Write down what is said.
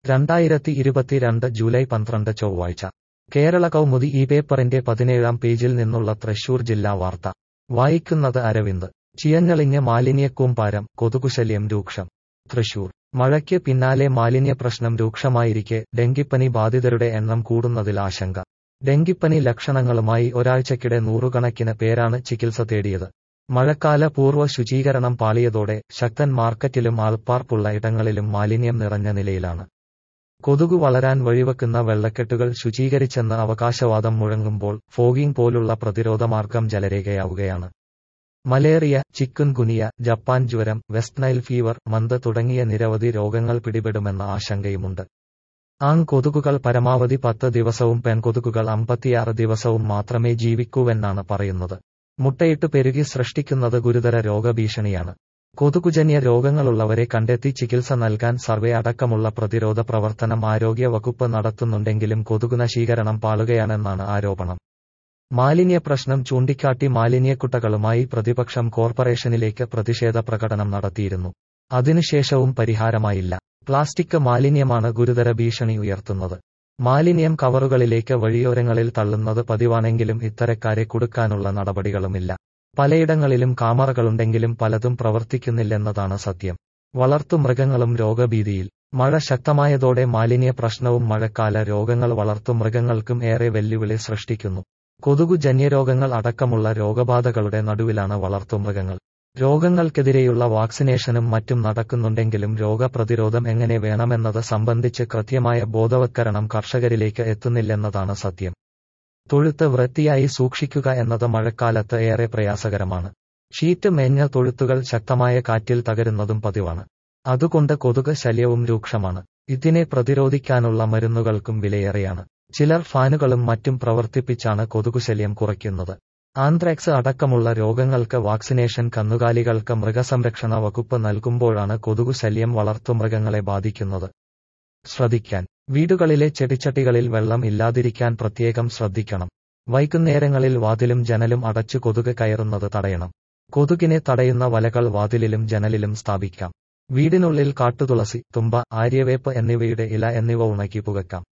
2022 July 12 ചൊവ്വാഴ്ച കേരള കൗമുദി ഈ പേപ്പറിന്റെ 17-ാം പേജിൽ നിന്നുള്ള തൃശൂർ ജില്ലാ വാർത്ത വായിക്കുന്നത് അരവിന്ദ്. ചിയഞ്ഞളിഞ്ഞ് മാലിന്യക്കൂമ്പാരം, കൊതുകുശല്യം രൂക്ഷം. തൃശൂർ മഴയ്ക്ക് പിന്നാലെ മാലിന്യപ്രശ്നം രൂക്ഷമായിരിക്കെ ഡെങ്കിപ്പനി ബാധിതരുടെ എണ്ണം കൂടുന്നതിൽ ആശങ്ക. ഡെങ്കിപ്പനി ലക്ഷണങ്ങളുമായി ഒരാഴ്ചക്കിടെ നൂറുകണക്കിന് പേരാണ് ചികിത്സ തേടിയത്. മഴക്കാല പൂർവ്വ ശുചീകരണം പാളിയതോടെ ശക്തൻ മാർക്കറ്റിലും ആൾപ്പാർപ്പുള്ള ഇടങ്ങളിലും മാലിന്യം നിറഞ്ഞ നിലയിലാണ്. കൊതുകു വളരാൻ വഴിവെക്കുന്ന വെള്ളക്കെട്ടുകൾ ശുചീകരിച്ചെന്ന് അവകാശവാദം മുഴങ്ങുമ്പോൾ ഫോഗിംഗ് പോലുള്ള പ്രതിരോധമാർഗം ജലരേഖയാവുകയാണ്. മലേറിയ, ചിക്കുൻ ഗുനിയ, ജപ്പാൻ ജ്വരം, വെസ്റ്റ് നൈൽ ഫീവർ, മന്ത് തുടങ്ങിയ നിരവധി രോഗങ്ങൾ പിടിപെടുമെന്ന ആശങ്കയുമുണ്ട്. ആൺ കൊതുകുകൾ പരമാവധി 10 ദിവസവും പെൺകൊതുകുകൾ 56 ദിവസവും മാത്രമേ ജീവിക്കൂവെന്നാണ് പറയുന്നത്. മുട്ടയിട്ട് പെരുകി സൃഷ്ടിക്കുന്നത് ഗുരുതര രോഗഭീഷണിയാണ്. കൊതുകുജന്യ രോഗങ്ങളുള്ളവരെ കണ്ടെത്തി ചികിത്സ നൽകാൻ സർവേ അടക്കമുള്ള പ്രതിരോധ പ്രവർത്തനം ആരോഗ്യ വകുപ്പ് നടത്തുന്നുണ്ടെങ്കിലും കൊതുകുനശീകരണം പാളുകയാണെന്നാണ് ആരോപണം. മാലിന്യ പ്രശ്നം ചൂണ്ടിക്കാട്ടി മാലിന്യക്കുട്ടകളുമായി പ്രതിപക്ഷം കോർപ്പറേഷനിലേക്ക് പ്രതിഷേധ പ്രകടനം നടത്തിയിരുന്നു. അതിനുശേഷവും പരിഹാരമായില്ല. പ്ലാസ്റ്റിക് മാലിന്യമാണ് ഗുരുതര ഭീഷണി ഉയർത്തുന്നത്. മാലിന്യം കവറുകളിലേക്ക് വഴിയോരങ്ങളിൽ തള്ളുന്നത് പതിവാണെങ്കിലും ഇത്തരക്കാരെ കുടുക്കാനുള്ള നടപടികളുമില്ല. പലയിടങ്ങളിലും കാമറകളുണ്ടെങ്കിലും പലതും പ്രവർത്തിക്കുന്നില്ലെന്നതാണ് സത്യം. വളർത്തുമൃഗങ്ങളും രോഗഭീതിയിൽ. മഴ ശക്തമായതോടെ മാലിന്യ പ്രശ്നവും മഴക്കാല രോഗങ്ങൾ വളർത്തുമൃഗങ്ങൾക്കും ഏറെ വെല്ലുവിളി സൃഷ്ടിക്കുന്നു. കൊതുകു ജന്യരോഗങ്ങൾ അടക്കമുള്ള രോഗബാധകളുടെ നടുവിലാണ് വളർത്തുമൃഗങ്ങൾ. രോഗങ്ങൾക്കെതിരെയുള്ള വാക്സിനേഷനും മറ്റും നടക്കുന്നുണ്ടെങ്കിലും രോഗപ്രതിരോധം എങ്ങനെ വേണമെന്നത് സംബന്ധിച്ച് കൃത്യമായ ബോധവത്കരണം കർഷകരിലേക്ക് എത്തുന്നില്ലെന്നതാണ് സത്യം. തൊഴുത്ത് വൃത്തിയായി സൂക്ഷിക്കുക എന്നത് മഴക്കാലത്ത് ഏറെ പ്രയാസകരമാണ്. ഷീറ്റ് മേഞ്ഞ തൊഴുത്തുകൾ ശക്തമായ കാറ്റിൽ തകരുന്നതും പതിവാണ്. അതുകൊണ്ട് കൊതുക് ശല്യവും രൂക്ഷമാണ്. ഇതിനെ പ്രതിരോധിക്കാനുള്ള മരുന്നുകൾക്കും വിലയേറെയാണ്. ചിലർ ഫാനുകളും മറ്റും പ്രവർത്തിപ്പിച്ചാണ് കൊതുകുശല്യം കുറയ്ക്കുന്നത്. ആന്ത്രാക്സ് അടക്കമുള്ള രോഗങ്ങൾക്ക് വാക്സിനേഷൻ കന്നുകാലികൾക്ക് മൃഗസംരക്ഷണ വകുപ്പ് നൽകുമ്പോഴാണ് കൊതുകുശല്യം വളർത്തുമൃഗങ്ങളെ ബാധിക്കുന്നത്. ശ്രദ്ധിക്കാൻ: വീടുകളിലെ ചെടിച്ചട്ടികളിൽ വെള്ളം ഇല്ലാതിരിക്കാൻ പ്രത്യേകം ശ്രദ്ധിക്കണം. വൈകുന്നേരങ്ങളിൽ വാതിലും ജനലും അടച്ചു കൊതുക് കയറുന്നത് തടയണം. കൊതുകിനെ തടയുന്ന വലകൾ വാതിലിലും ജനലിലും സ്ഥാപിക്കാം. വീടിനുള്ളിൽ കാട്ടുതുളസി, തുമ്പ, ആര്യവേപ്പ് എന്നിവയുടെ ഇല എന്നിവ ഉണക്കി പുകയ്ക്കാം.